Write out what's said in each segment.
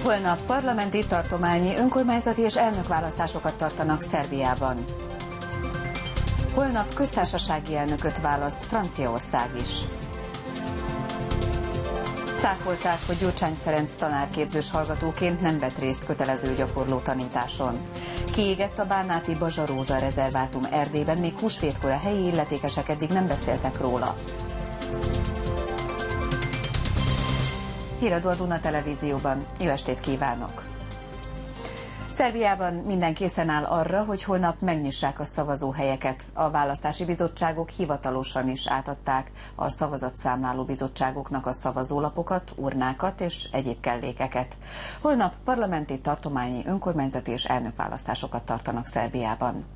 Holnap parlamenti, tartományi, önkormányzati és elnökválasztásokat tartanak Szerbiában. Holnap köztársasági elnököt választ Franciaország is. Cáfolták, hogy Gyurcsány Ferenc tanárképzős hallgatóként nem vett részt kötelező gyakorló tanításon. Kiégett a bánáti Bazsa-Rózsa rezervátum Erdélyben, még húsvétkor a helyi illetékesek eddig nem beszéltek róla. Híradó a Duna Televízióban. Jó estét kívánok! Szerbiában minden készen áll arra, hogy holnap megnyissák a szavazóhelyeket. A választási bizottságok hivatalosan is átadták a szavazatszámláló bizottságoknak a szavazólapokat, urnákat és egyéb kellékeket. Holnap parlamenti, tartományi, önkormányzati és elnökválasztásokat tartanak Szerbiában.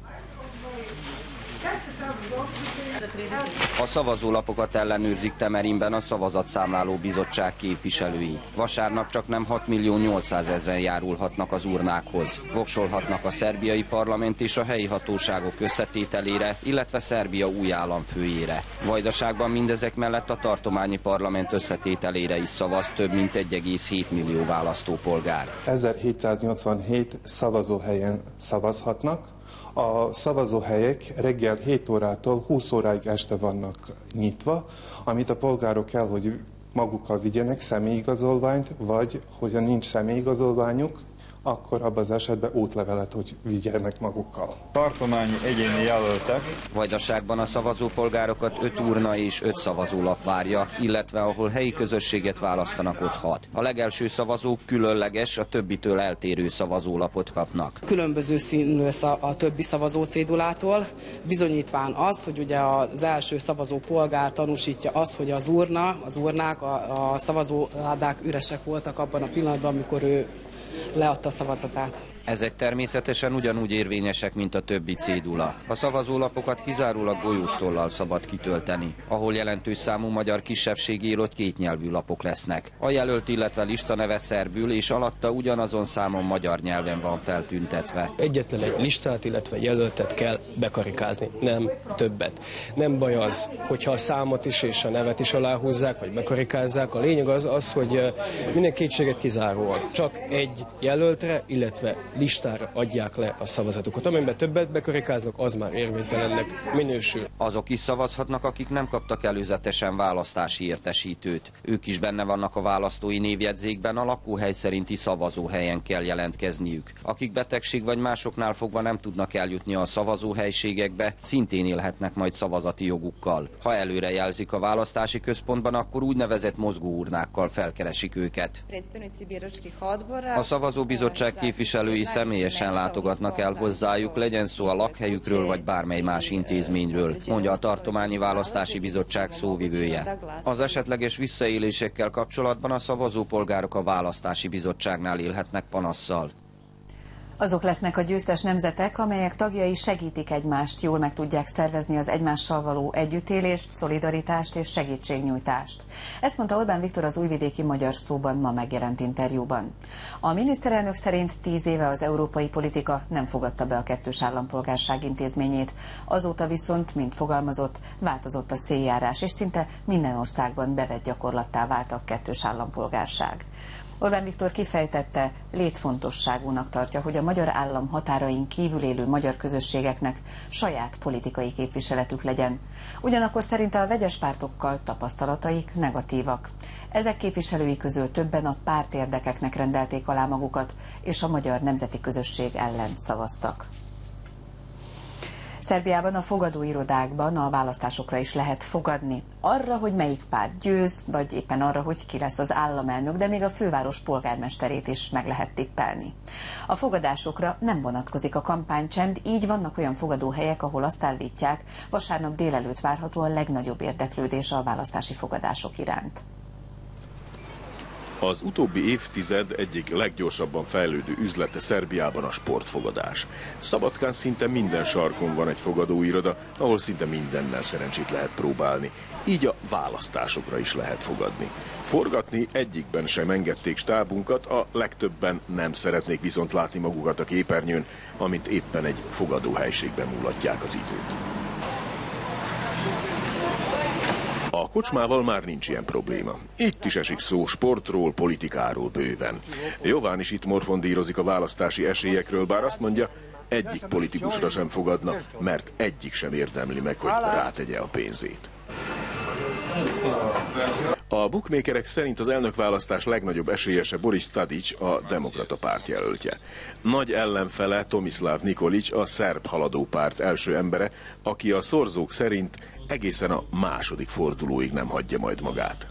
A szavazólapokat ellenőrzik Temerinben a szavazatszámláló bizottság képviselői. Vasárnap csaknem 6.800.000-en járulhatnak az urnákhoz. Voksolhatnak a szerbiai parlament és a helyi hatóságok összetételére, illetve Szerbia új államfőjére. Vajdaságban mindezek mellett a tartományi parlament összetételére is szavaz több mint 1,7 millió választópolgár. 1787 szavazóhelyen szavazhatnak. A szavazóhelyek reggel 7 órától 20 óráig este vannak nyitva, amit a polgárok kell, hogy magukkal vigyenek, személyigazolványt, vagy hogyha nincs személyigazolványuk, akkor abban az esetben útlevelet, hogy vigyenek magukkal. Tartományi egyéni jelöltek. Vajdaságban a szavazópolgárokat 5 urna és 5 szavazólap várja, illetve ahol helyi közösséget választanak, ott 6. A legelső szavazók különleges, a többitől eltérő szavazólapot kapnak. Különböző színű lesz a többi szavazó cédulától, bizonyítván azt, hogy ugye az első szavazó polgár tanúsítja azt, hogy az urnák, a szavazóládák üresek voltak abban a pillanatban, amikor ő leadta a szavazatát. Ezek természetesen ugyanúgy érvényesek, mint a többi cédula. A szavazólapokat kizárólag golyóstollal szabad kitölteni. Ahol jelentős számú magyar kisebbség él, ott kétnyelvű lapok lesznek. A jelölt, illetve lista neve szerbül, és alatta ugyanazon számon magyar nyelven van feltüntetve. Egyetlen egy listát, illetve jelöltet kell bekarikázni, nem többet. Nem baj az, hogyha a számot is és a nevet is aláhúzzák, vagy bekarikázzák. A lényeg az, hogy minden kétséget kizáróan csak egy jelöltre, illetve listára adják le a szavazatukat. Amiben többet bekarikáznak, az már érvénytelennek minősül. Azok is szavazhatnak, akik nem kaptak előzetesen választási értesítőt. Ők is benne vannak a választói névjegyzékben, a lakóhely szerinti szavazóhelyen kell jelentkezniük. Akik betegség vagy másoknál fogva nem tudnak eljutni a szavazóhelységekbe, szintén élhetnek majd szavazati jogukkal. Ha előre jelzik a választási központban, akkor úgynevezett mozgóurnákkal felkeresik őket. A szavazóbizottság képviselői személyesen látogatnak el hozzájuk, legyen szó a lakhelyükről vagy bármely más intézményről, mondja a Tartományi Választási Bizottság szóvivője. Az esetleges visszaélésekkel kapcsolatban a szavazópolgárok a Választási Bizottságnál élhetnek panasszal. Azok lesznek a győztes nemzetek, amelyek tagjai segítik egymást, jól meg tudják szervezni az egymással való együttélést, szolidaritást és segítségnyújtást. Ezt mondta Orbán Viktor az Újvidéki Magyar Szóban ma megjelent interjúban. A miniszterelnök szerint 10 éve az európai politika nem fogadta be a kettős állampolgárság intézményét. Azóta viszont, mint fogalmazott, változott a széljárás, és szinte minden országban bevett gyakorlattá vált a kettős állampolgárság. Orbán Viktor kifejtette, létfontosságúnak tartja, hogy a magyar állam határain kívül élő magyar közösségeknek saját politikai képviseletük legyen. Ugyanakkor szerinte a vegyes pártokkal tapasztalataik negatívak. Ezek képviselői közül többen a pártérdekeknek rendelték alá magukat, és a magyar nemzeti közösség ellen szavaztak. Szerbiában a fogadóirodákban a választásokra is lehet fogadni. Arra, hogy melyik párt győz, vagy éppen arra, hogy ki lesz az államelnök, de még a főváros polgármesterét is meg lehet tippelni. A fogadásokra nem vonatkozik a kampánycsend, így vannak olyan fogadóhelyek, ahol azt állítják, vasárnap délelőtt várható a legnagyobb érdeklődés a választási fogadások iránt. Az utóbbi évtized egyik leggyorsabban fejlődő üzlete Szerbiában a sportfogadás. Szabadkán szinte minden sarkon van egy fogadóiroda, ahol szinte mindennel szerencsét lehet próbálni. Így a választásokra is lehet fogadni. Forgatni egyikben sem engedték stábunkat, a legtöbben nem szeretnék viszont látni magukat a képernyőn, amint éppen egy fogadóhelységben múlatják az időt. A kocsmával már nincs ilyen probléma. Itt is esik szó sportról, politikáról bőven. Jován is itt morfondírozik a választási esélyekről, bár azt mondja, egyik politikusra sem fogadna, mert egyik sem érdemli meg, hogy rátegye a pénzét. A bookmakerek szerint az elnökválasztás legnagyobb esélyese Boris Tadić, a Demokrata Párt jelöltje. Nagy ellenfele Tomislav Nikolić, a szerb haladó párt első embere, aki a szorzók szerint egészen a második fordulóig nem hagyja majd magát.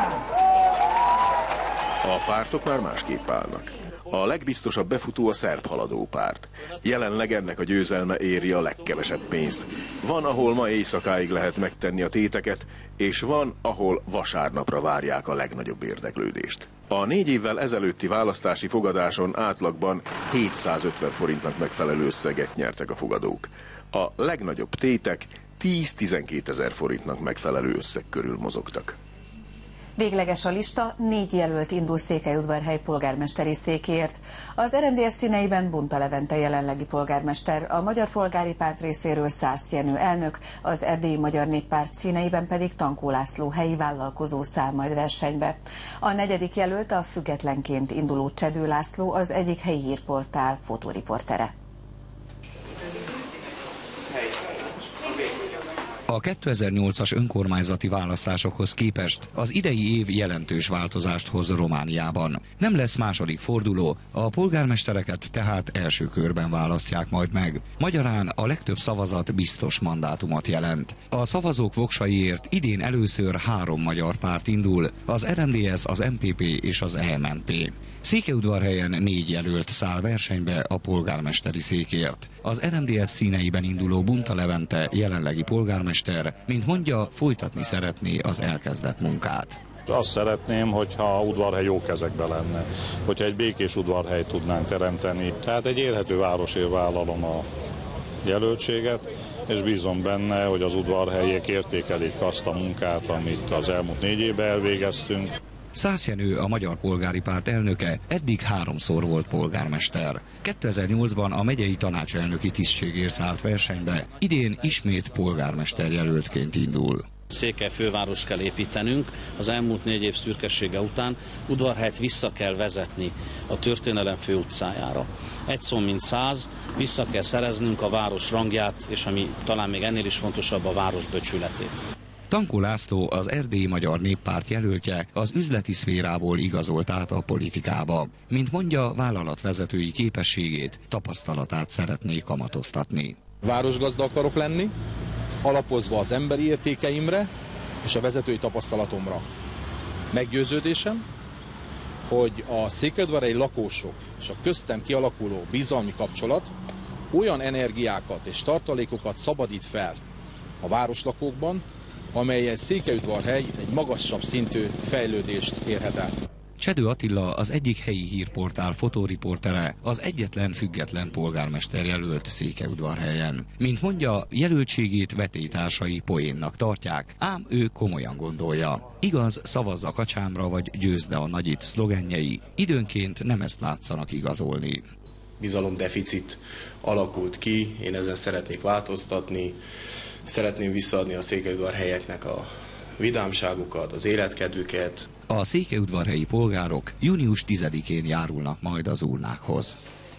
A pártok már másképp állnak. A legbiztosabb befutó a szerb haladó párt. Jelenleg ennek a győzelme éri a legkevesebb pénzt. Van, ahol ma éjszakáig lehet megtenni a téteket, és van, ahol vasárnapra várják a legnagyobb érdeklődést. A 4 évvel ezelőtti választási fogadáson átlagban 750 forintnak megfelelő összeget nyertek a fogadók. A legnagyobb tétek 10-12 ezer forintnak megfelelő összeg körül mozogtak. Végleges a lista, 4 jelölt indul Székelyudvarhely polgármesteri székért. Az RMDSZ színeiben Bunta Levente jelenlegi polgármester, a Magyar Polgári Párt részéről Szász Jenő elnök, az Erdélyi Magyar Néppárt színeiben pedig Tankó László helyi vállalkozó száll majd versenybe. A 4. jelölt a függetlenként induló Csedő László, az egyik helyi hírportál fotóriportere. A 2008-as önkormányzati választásokhoz képest az idei év jelentős változást hoz Romániában. Nem lesz második forduló, a polgármestereket tehát első körben választják majd meg. Magyarán a legtöbb szavazat biztos mandátumot jelent. A szavazók voksaiért idén először 3 magyar párt indul, az RMDSZ, az MPP és az EMNP. Székelyudvarhelyen 4 jelölt száll versenybe a polgármesteri székért. Az RMDSZ színeiben induló Bunta Levente jelenlegi polgármester, mint mondja, folytatni szeretné az elkezdett munkát. Azt szeretném, hogyha Udvarhely jó kezekben lenne, hogyha egy békés Udvarhelyt tudnánk teremteni. Tehát egy élhető városért vállalom a jelöltséget, és bízom benne, hogy az udvarhelyiek értékelik azt a munkát, amit az elmúlt 4 évben elvégeztünk. Szász Jenő, a Magyar Polgári Párt elnöke, eddig 3-szor volt polgármester. 2008-ban a megyei tanácselnöki tisztségért szállt versenybe, idén ismét polgármester jelöltként indul. Székely főváros kell építenünk, az elmúlt 4 év szürkessége után Udvarhelyt vissza kell vezetni a történelem főutcájára. Egy szó mint 100, vissza kell szereznünk a város rangját, és ami talán még ennél is fontosabb, a város becsületét. Tankó László, az Erdélyi Magyar Néppárt jelöltje, az üzleti szférából igazolt át a politikába. Mint mondja, vállalatvezetői képességét, tapasztalatát szeretné kamatoztatni. Városgazda akarok lenni, alapozva az emberi értékeimre és a vezetői tapasztalatomra. Meggyőződésem, hogy a székelyudvarhelyi lakosok és a köztem kialakuló bizalmi kapcsolat olyan energiákat és tartalékokat szabadít fel a városlakókban, amelyen Székelyudvarhely egy magasabb szintű fejlődést érhet el. Csedő Attila, az egyik helyi hírportál fotóriportere, az egyetlen független polgármester jelölt Székelyudvarhelyen. Mint mondja, jelöltségét vetélytársai poénnak tartják, ám ő komolyan gondolja. Igaz, szavazz a kacsámra vagy győzd a nagyit szlogenjei, időnként nem ezt látszanak igazolni. Bizalomdeficit alakult ki, én ezen szeretnék változtatni. Szeretném visszaadni a székelyudvarhelyieknek a vidámságukat, az életkedvüket. A székelyudvarhelyi polgárok június 10-én járulnak majd az urnákhoz.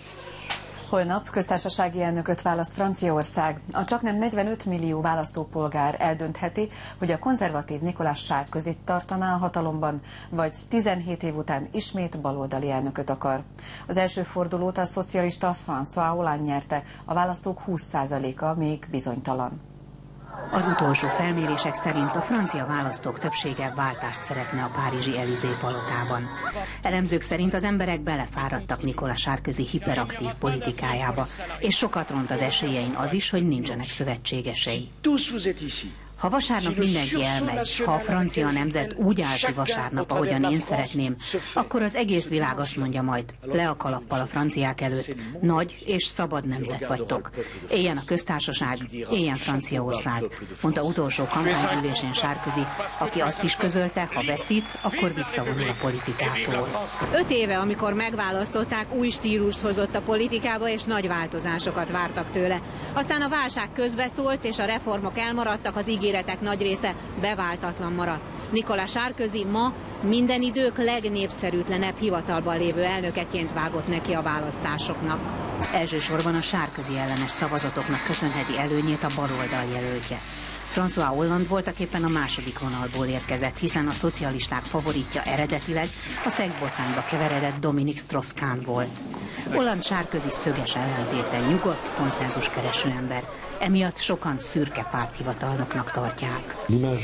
Holnap köztársasági elnököt választ Franciaország. A csaknem 45 millió választópolgár eldöntheti, hogy a konzervatív Nicolas Sarkozyt tartaná a hatalomban, vagy 17 év után ismét baloldali elnököt akar. Az első fordulót a szocialista François Hollande nyerte, a választók 20%-a még bizonytalan. Az utolsó felmérések szerint a francia választók többsége váltást szeretne a párizsi Élysée palotában. Elemzők szerint az emberek belefáradtak Nicolas Sarkozy hiperaktív politikájába, és sokat ront az esélyein az is, hogy nincsenek szövetségesei. Ha vasárnap mindenki elmegy, ha a francia nemzet úgy áll ki vasárnap, ahogyan én szeretném, akkor az egész világ azt mondja majd, le a kalappal a franciák előtt, nagy és szabad nemzet vagytok. Éljen a köztársaság, éljen Franciaország, mondta utolsó kampányülésén Sarkozy, aki azt is közölte, ha veszít, akkor visszavonul a politikától. 5 éve, amikor megválasztották, új stílust hozott a politikába, és nagy változásokat vártak tőle. Aztán a válság közbeszólt, és a reformok elmaradtak, az ígéretek ígéretek nagy része beváltatlan maradt. Nicolas Sarkozy ma minden idők legnépszerűtlenebb hivatalban lévő elnökeként vágott neki a választásoknak. Elsősorban a Sarkozy ellenes szavazatoknak köszönheti előnyét a baloldal jelöltje. François Hollande voltaképpen a második vonalból érkezett, hiszen a szocialisták favoritja eredetileg a szexbotrányba keveredett Dominique Strauss-Kahn volt. Hollande Sarkozy szöges ellentéten nyugodt, konszenzus-kereső ember. Emiatt sokan szürke párthivatalnoknak tartják.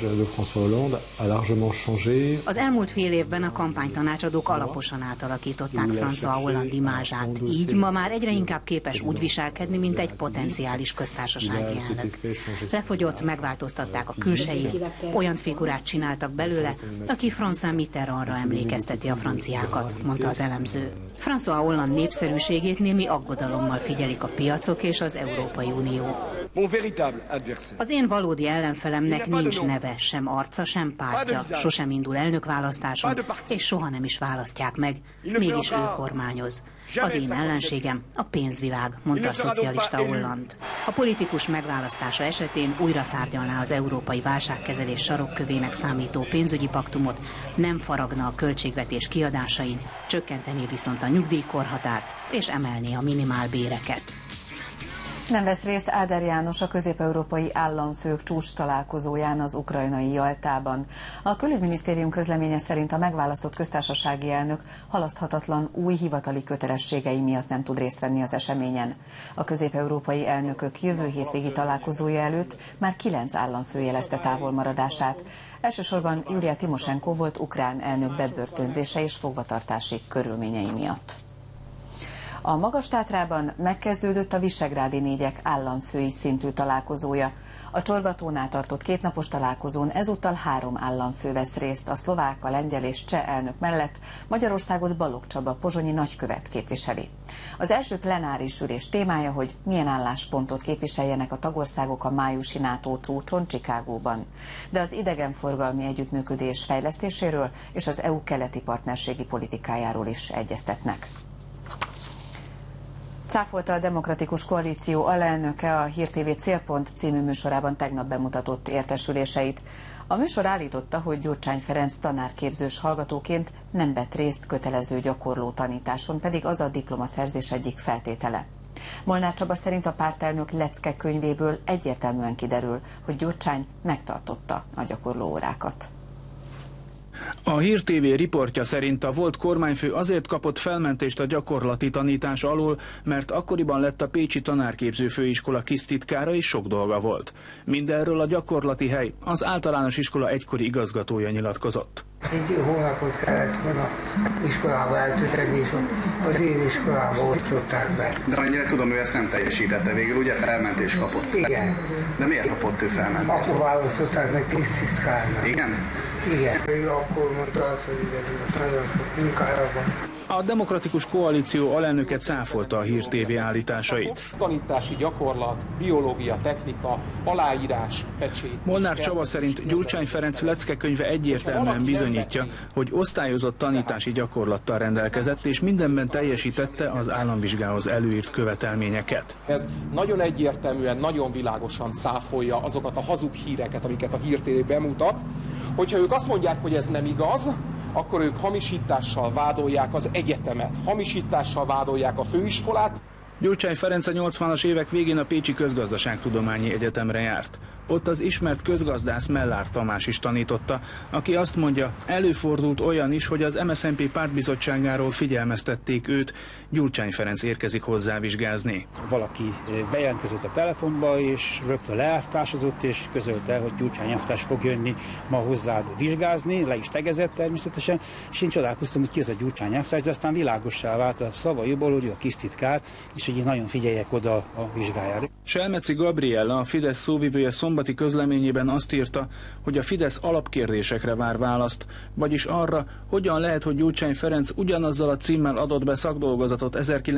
Az elmúlt fél évben a kampánytanácsadók alaposan átalakították François Hollande imázsát, így ma már egyre inkább képes úgy viselkedni, mint egy potenciális köztársasági elnök. Lefogyott, megváltoztatták a külsejét, olyan figurát csináltak belőle, aki François Mitterrandra emlékezteti a franciákat, mondta az elemző. François Hollande népszerűségét némi aggodalommal figyelik a piacok és az Európai Unió. Az én valódi ellenfelemnek nincs neve, sem arca, sem pártja, sosem indul elnökválasztáson, és soha nem is választják meg, mégis ő kormányoz. Az én ellenségem a pénzvilág, mondta a szocialista Hollande. A politikus megválasztása esetén újra tárgyalná az európai válságkezelés sarokkövének számító pénzügyi paktumot, nem faragna a költségvetés kiadásain, csökkentené viszont a nyugdíjkorhatárt és emelné a minimálbéreket. Nem vesz részt Áder János a közép-európai államfők csúcs találkozóján az ukrajnai Jaltában. A külügyminisztérium közleménye szerint a megválasztott köztársasági elnök halaszthatatlan új hivatali kötelességei miatt nem tud részt venni az eseményen. A közép-európai elnökök jövő hétvégi találkozója előtt már 9 államfő jelezte távolmaradását. Elsősorban Julia Timosenko volt ukrán elnök bebörtönzése és fogvatartási körülményei miatt. A Magas-Tátrában megkezdődött a Visegrádi négyek államfői szintű találkozója. A Csorbatónál tartott kétnapos találkozón ezúttal 3 államfő vesz részt, a szlovák, a lengyel és cseh elnök mellett Magyarországot Balogh Csaba pozsonyi nagykövet képviseli. Az első plenáris ülés témája, hogy milyen álláspontot képviseljenek a tagországok a májusi NATO csúcson Chicagóban. De az idegenforgalmi együttműködés fejlesztéséről és az EU keleti partnerségi politikájáról is egyeztetnek. Cáfolta a Demokratikus Koalíció alelnöke a Hír TV Célpont című műsorában tegnap bemutatott értesüléseit. A műsor állította, hogy Gyurcsány Ferenc tanárképzős hallgatóként nem vett részt kötelező gyakorló tanításon, pedig az a diplomaszerzés egyik feltétele. Molnár Csaba szerint a pártelnök leckekönyvéből egyértelműen kiderül, hogy Gyurcsány megtartotta a gyakorló órákat. A Hír TV riportja szerint a volt kormányfő azért kapott felmentést a gyakorlati tanítás alól, mert akkoriban lett a Pécsi Tanárképző Főiskola kisztitkára és sok dolga volt. Mindenről a gyorlati hely, az általános iskola egykori igazgatója nyilatkozott. Egy hónapot kellett volna iskolába eltölteni, és az én iskolába osztották be. De annyira tudom, ő ezt nem teljesítette végül, ugye felmentést kapott? Igen. De miért kapott ő felmentést? Akkor választották meg tisztitkárnak. Igen? Igen. Ő akkor mondta azt, hogy nagyon sok munkára van. A Demokratikus Koalíció alelnöke cáfolta a Hír TV állításait. Tanítási gyakorlat, biológia, technika, aláírás, pecsét. Molnár Csaba szerint Gyurcsány Ferenc leckekönyve egyértelműen bizonyítja, hogy osztályozott tanítási gyakorlattal rendelkezett, és mindenben teljesítette az államvizsgához előírt követelményeket. Ez nagyon egyértelműen, nagyon világosan cáfolja azokat a hazug híreket, amiket a Hír TV bemutat. Hogyha ők azt mondják, hogy ez nem igaz, akkor ők hamisítással vádolják az egyetemet, hamisítással vádolják a főiskolát. Gyurcsány Ferenc a 80-as évek végén a Pécsi Közgazdaságtudományi Egyetemre járt. Ott az ismert közgazdász Mellár Tamás is tanította, aki azt mondja, előfordult olyan is, hogy az MSZNP pártbizottságáról figyelmeztették őt, Gyurcsány Ferenc érkezik hozzá vizsgázni. Valaki bejelentkezett a telefonba, és rögtön leelvtársozott, és közölte, hogy Gyurcsány elvtárs fog jönni ma hozzád vizsgázni, le is tegezett természetesen, és én csodálkoztam, hogy ki az a Gyurcsány elvtárs, de aztán világossá vált a szavaiból, hogy ő a kisztitkár, és hogy én nagyon figyeljek oda a vizsgájára. Selmeci Gabriella, a Fidesz szóvivője szombati közleményében azt írta, hogy a Fidesz alapkérdésekre vár választ, vagyis arra, hogyan lehet, hogy Gyurcsány Ferenc ugyanazzal a címmel adott be szakdolgozatot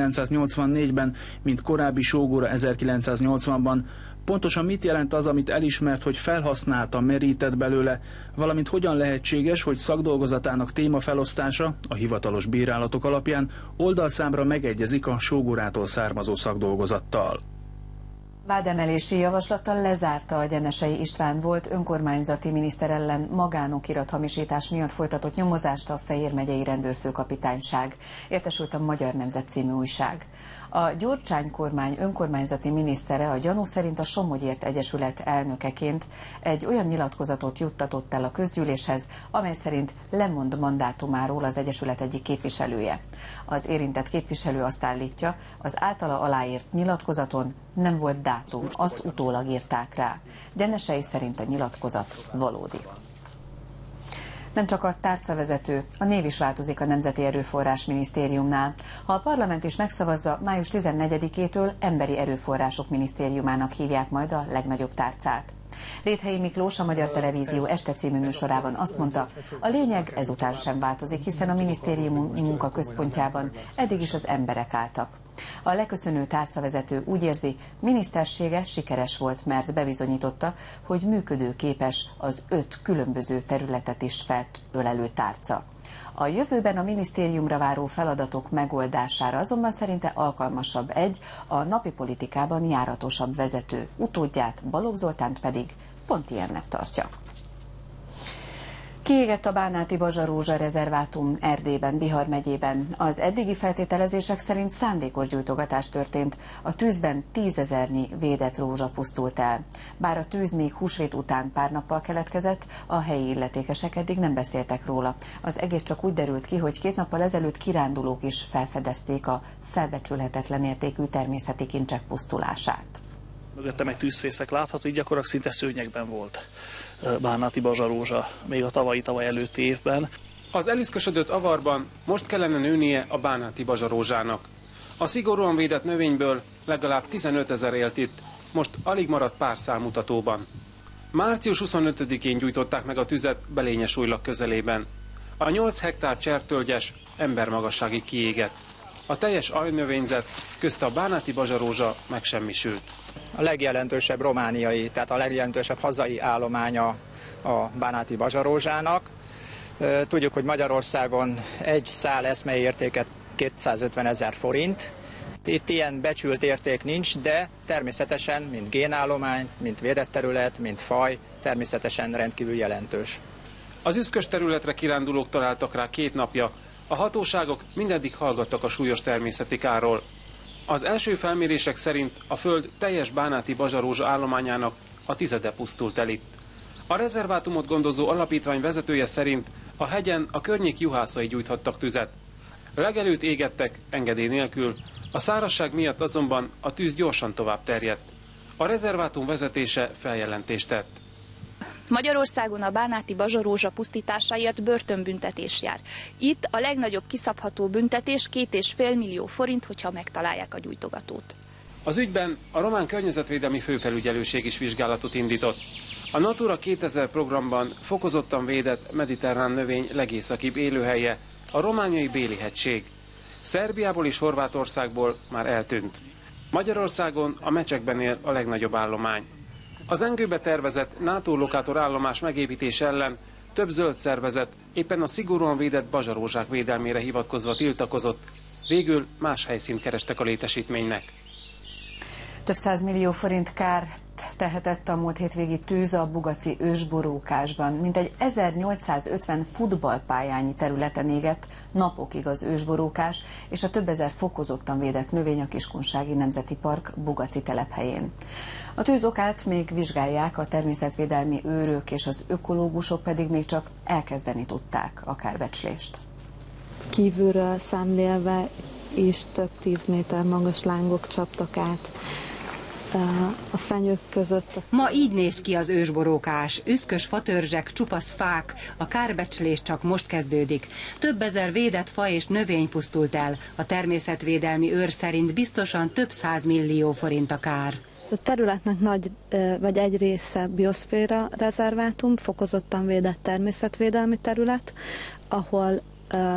1984-ben, mint korábbi sógora 1980-ban, pontosan mit jelent az, amit elismert, hogy felhasználta, merített belőle, valamint hogyan lehetséges, hogy szakdolgozatának témafelosztása a hivatalos bírálatok alapján oldalszámra megegyezik a sógorától származó szakdolgozattal. Vádemelési javaslattal lezárta a Gyenesei István volt önkormányzati miniszter ellen magánokirathamisítás miatt folytatott nyomozást a Fejér megyei rendőrfőkapitányság, értesült a Magyar Nemzet című újság. A Gyurcsány kormány önkormányzati minisztere a gyanú szerint a Somogyért Egyesület elnökeként egy olyan nyilatkozatot juttatott el a közgyűléshez, amely szerint lemond mandátumáról az Egyesület egyik képviselője. Az érintett képviselő azt állítja, az általa aláírt nyilatkozaton nem volt dátum, azt utólag írták rá. Gyenesei szerint a nyilatkozat valódi. Nem csak a tárcavezető, a név is változik a Nemzeti Erőforrás Minisztériumnál. Ha a parlament is megszavazza, május 14-től Emberi Erőforrások Minisztériumának hívják majd a legnagyobb tárcát. Réthelyi Miklós, a Magyar Televízió Este című műsorában azt mondta, a lényeg ezután sem változik, hiszen a minisztérium munkaközpontjában eddig is az emberek álltak. A leköszönő tárcavezető úgy érzi, minisztersége sikeres volt, mert bebizonyította, hogy működőképes az 5 különböző területet is felölelő tárca. A jövőben a minisztériumra váró feladatok megoldására azonban szerinte alkalmasabb a napi politikában járatosabb vezető, utódját, Balogh Zoltánt pedig pont ilyennek tartja. Kiégett a Bánáti Bazsarózsa rezervátum Erdélyben, Bihar megyében. Az eddigi feltételezések szerint szándékos gyújtogatás történt. A tűzben 10 000-nyi védett rózsa pusztult el. Bár a tűz még húsvét után pár nappal keletkezett, a helyi illetékesek eddig nem beszéltek róla. Az egész csak úgy derült ki, hogy 2 nappal ezelőtt kirándulók is felfedezték a felbecsülhetetlen értékű természeti kincsek pusztulását. Mögöttem egy tűzfészek látható, így gyakorlatilag szinte szőnyegben volt Bánáti Bazsarózsa még a tavaly előtti évben. Az elüszkösödött avarban most kellene nőnie a Bánáti Bazsarózsának. A szigorúan védett növényből legalább 15 000 élt itt, most alig maradt pár számutatóban. Március 25-én gyújtották meg a tüzet Belényesújlak közelében. A 8 hektár csertölgyes embermagasságig kiégett. A teljes aljnövényzet, közte a Bánáti Bazsarózsa megsemmisült. A legjelentősebb romániai, tehát a legjelentősebb hazai állománya a Bánáti Bazsarózsának. Tudjuk, hogy Magyarországon egy szál eszmei értéke 250 000 forint. Itt ilyen becsült érték nincs, de természetesen, mint génállomány, mint védett terület, mint faj, természetesen rendkívül jelentős. Az üszkös területre kirándulók találtak rá 2 napja. A hatóságok mindeddig hallgattak a súlyos természeti kárról. Az első felmérések szerint a föld teljes Bánáti Bazsarózsa állományának a 10-e pusztult el itt. A rezervátumot gondozó alapítvány vezetője szerint a hegyen a környék juhászai gyújthattak tüzet. Legelőtt égettek engedély nélkül, a szárazság miatt azonban a tűz gyorsan tovább terjedt. A rezervátum vezetése feljelentést tett. Magyarországon a Bánáti Bazsarózsa pusztításáért börtönbüntetés jár. Itt a legnagyobb kiszabható büntetés 2,5 millió forint, hogyha megtalálják a gyújtogatót. Az ügyben a román környezetvédelmi főfelügyelőség is vizsgálatot indított. A Natura 2000 programban fokozottan védett mediterrán növény legészakibb élőhelye a romániai Béli-hegység. Szerbiából és Horvátországból már eltűnt. Magyarországon a Mecsekben él a legnagyobb állomány. Az Engőbe tervezett NATO lokátor állomás megépítése ellen több zöld szervezet éppen a szigorúan védett bazsarózsák védelmére hivatkozva tiltakozott. Végül más helyszínt kerestek a létesítménynek. Több 100 millió forint kárt tehetett a múlt hétvégi tűz a bugaci ősborókásban. Mintegy 1850 futballpályányi területen égett napokig az ősborókás és a több ezer fokozottan védett növény a Kiskunsági Nemzeti Park bugaci telephelyén. A tűz okát még vizsgálják, a természetvédelmi őrök és az ökológusok pedig még csak elkezdeni tudták a kárbecslést. Kívülről szemlélve is több 10 méter magas lángok csaptak át a fenyők között. Ma így néz ki az ősborókás. Üszkös fatörzsek, csupasz fák, a kárbecslés csak most kezdődik. Több ezer védett fa és növény pusztult el. A természetvédelmi őr szerint biztosan több 100 millió forint a kár. A területnek vagy egy része bioszféra rezervátum, fokozottan védett természetvédelmi terület, ahol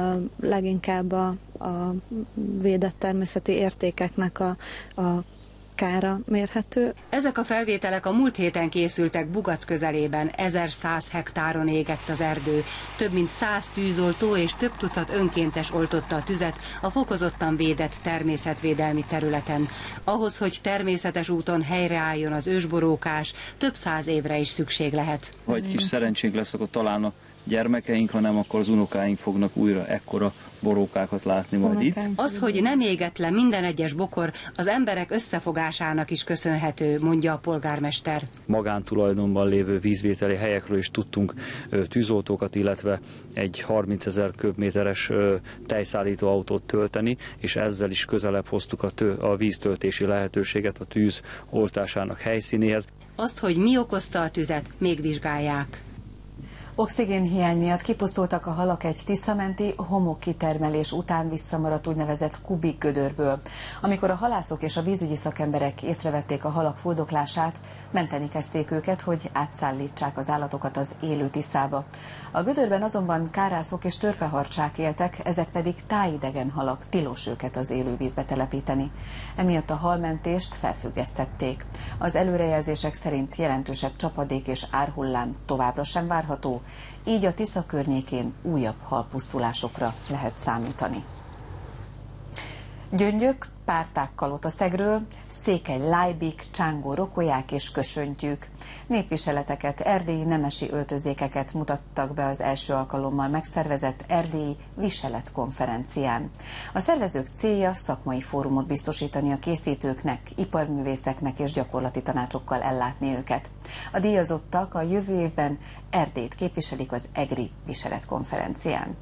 leginkább a védett természeti értékeknek a kára mérhető. Ezek a felvételek a múlt héten készültek Bugac közelében. 1100 hektáron égett az erdő. Több mint 100 tűzoltó és több tucat önkéntes oltotta a tüzet a fokozottan védett természetvédelmi területen. Ahhoz, hogy természetes úton helyreálljon az ősborókás, több 100 évre is szükség lehet. Ha egy kis szerencsénk lesz, akkor talán a gyermekeink, hanem akkor az unokáink fognak újra ekkora borókákat látni majd itt. Az, hogy nem égett le minden egyes bokor, az emberek összefogásának is köszönhető, mondja a polgármester. Magántulajdonban lévő vízvételi helyekről is tudtunk tűzoltókat, illetve egy 30 000 köbméteres tejszállító autót tölteni, és ezzel is közelebb hoztuk a víztöltési lehetőséget a tűz oltásának helyszínéhez. Azt, hogy mi okozta a tüzet, még vizsgálják. Oxigénhiány miatt kipusztultak a halak egy tiszamenti homokkitermelés után visszamaradt úgynevezett kubik gödörből. Amikor a halászok és a vízügyi szakemberek észrevették a halak fuldoklását, menteni kezdték őket, hogy átszállítsák az állatokat az élő Tiszába. A gödörben azonban kárászok és törpeharcsák éltek, ezek pedig tájidegen halak, tilos őket az élővízbe telepíteni. Emiatt a halmentést felfüggesztették. Az előrejelzések szerint jelentősebb csapadék és árhullám továbbra sem várható, így a Tisza környékén újabb halpusztulásokra lehet számítani. Gyöngyök, Párták-Kalotaszegről, Székely Lájbik, Csángó rokolyák és kösöntjük. Népviseleteket, erdélyi nemesi öltözékeket mutattak be az első alkalommal megszervezett erdélyi viseletkonferencián. A szervezők célja szakmai fórumot biztosítani a készítőknek, iparművészeknek és gyakorlati tanácsokkal ellátni őket. A díjazottak a jövő évben Erdélyt képviselik az EGRI viseletkonferencián.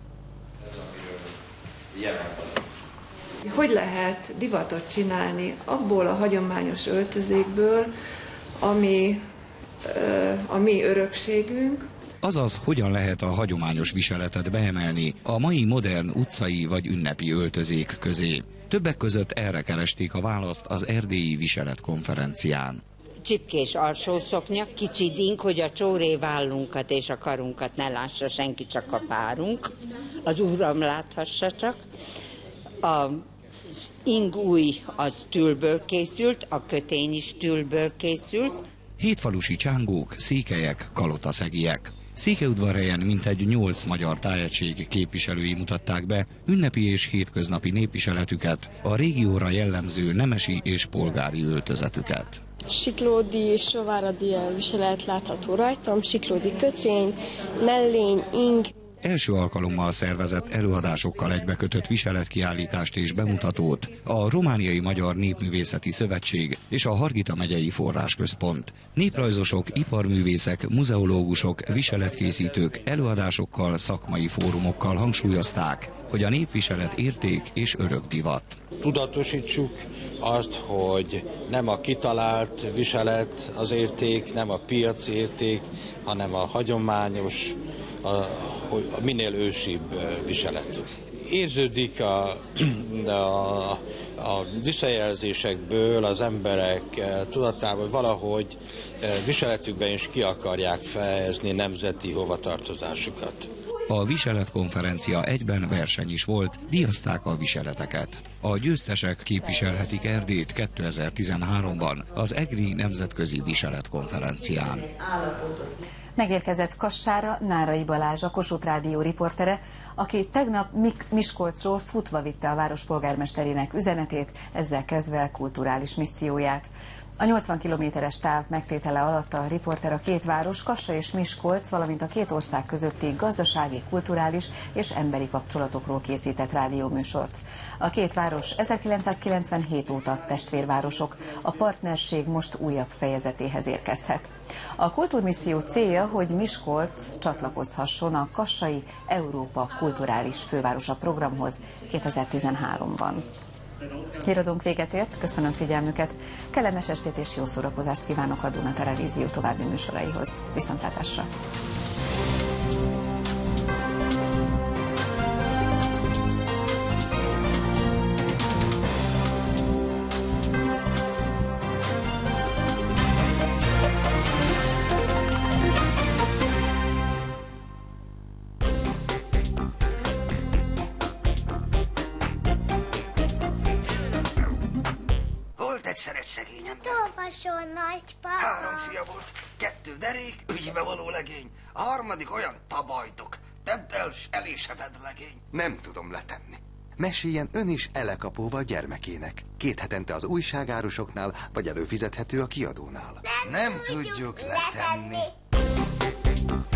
Hogy lehet divatot csinálni abból a hagyományos öltözékből, ami a mi örökségünk? Azaz, hogyan lehet a hagyományos viseletet beemelni a mai modern utcai vagy ünnepi öltözék közé. Többek között erre keresték a választ az erdélyi viseletkonferencián. Csipkés alsószoknya, kicsi dink, hogy a csóré vállunkat és a karunkat ne lássa senki, csak a párunk. Az uram láthassa csak. Az ingúj az tülből készült, a kötény is tülből készült. Hétfalusi csángók, székelyek, kalotaszegiek. Székelyudvarhelyen mintegy 8 magyar tájegység képviselői mutatták be ünnepi és hétköznapi népviseletüket, a régióra jellemző nemesi és polgári öltözetüket. Siklódi és sováradi elviselet látható rajtam, siklódi kötény, mellény, ing. Első alkalommal szervezett előadásokkal egybekötött viseletkiállítást és bemutatót a Romániai Magyar Népművészeti Szövetség és a Hargita megyei forrásközpont. Néprajzosok, iparművészek, muzeológusok, viseletkészítők előadásokkal, szakmai fórumokkal hangsúlyozták, hogy a népviselet érték és örök divat. Tudatosítsuk azt, hogy nem a kitalált viselet az érték, nem a piaci érték, hanem a hagyományos, a minél ősibb viselet. Érződik a visszajelzésekből az emberek tudatában, hogy valahogy viseletükben is ki akarják fejezni nemzeti hovatartozásukat. A viseletkonferencia egyben verseny is volt, díjazták a viseleteket. A győztesek képviselhetik Erdélyt 2013-ban az EGRI nemzetközi viseletkonferencián. Megérkezett Kassára Nárai Balázs, a Kossuth Rádió riportere, aki tegnap Miskolcról futva vitte a város polgármesterének üzenetét, ezzel kezdve kulturális misszióját. A 80 kilométeres táv megtétele alatt a riporter a két város, Kassa és Miskolc, valamint a két ország közötti gazdasági, kulturális és emberi kapcsolatokról készített rádióműsort. A két város 1997 óta testvérvárosok, a partnerség most újabb fejezetéhez érkezhet. A kultúrmisszió célja, hogy Miskolc csatlakozhasson a Kassai Európa Kulturális Fővárosa programhoz 2013-ban. Híradónk véget ért, köszönöm figyelmüket, kellemes estét és jó szórakozást kívánok a Duna Televízió további műsoraihoz. Viszontlátásra! egyszer egy szegény ember. Olvasol, nagypapa. 3 fia volt, 2 derék, ügybe való legény. A harmadik olyan tabajtok. Tedd el, s elé se vedd legény. Nem tudom letenni. Meséljen ön is Elekapóval gyermekének. 2 hetente az újságárusoknál, vagy előfizethető a kiadónál. Nem tudjuk letenni.